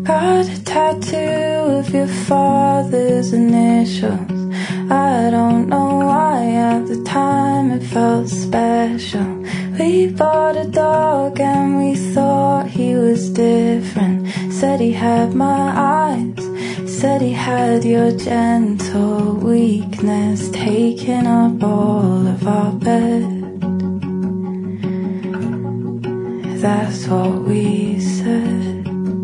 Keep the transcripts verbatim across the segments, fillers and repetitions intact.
Got a tattoo of your father's initials. I don't know why at the time it felt special. We bought a dog and we thought he was different. Said he had my eyes, said he had your gentle weakness, taking up all of our bed. That's what we said.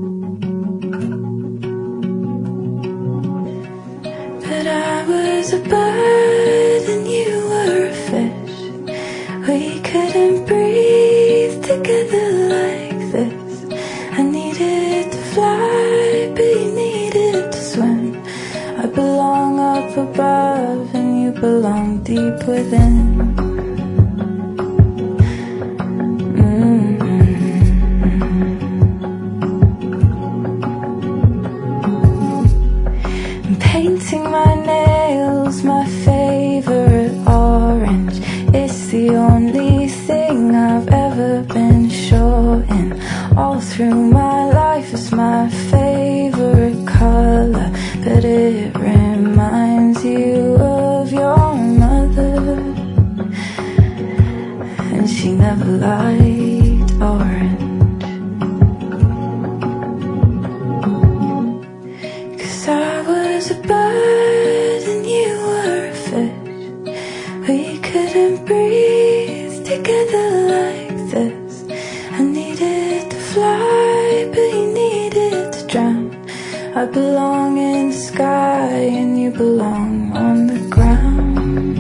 But I was a bird and you were a fish. We couldn't breathe together like this. I needed to fly, but you needed to swim. I belong up above and you belong deep within. Painting my nails my favorite orange. It's the only thing I've ever been sure in. All through my life it's my favorite color, but it reminds you of your mother, and she never liked orange. I was a bird and you were a fish. We couldn't breathe together like this. I needed to fly, but you needed to drown. I belong in the sky and you belong on the ground.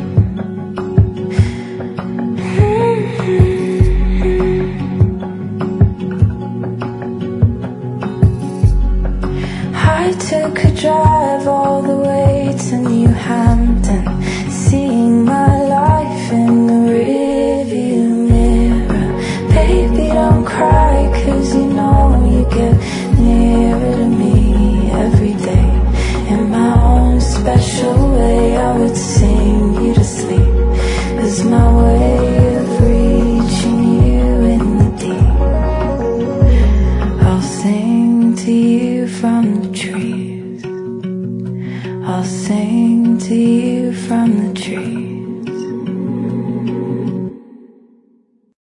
Mm-hmm. I took a drive all the way to New Hampton, seeing my life in the rearview mirror. Baby, don't cry, cause you know you get nearer to me every day. In my own special way I would sing you to sleep. It's my way of reaching you in the deep. I'll sing to you from the trees. I'll sing to you from the trees.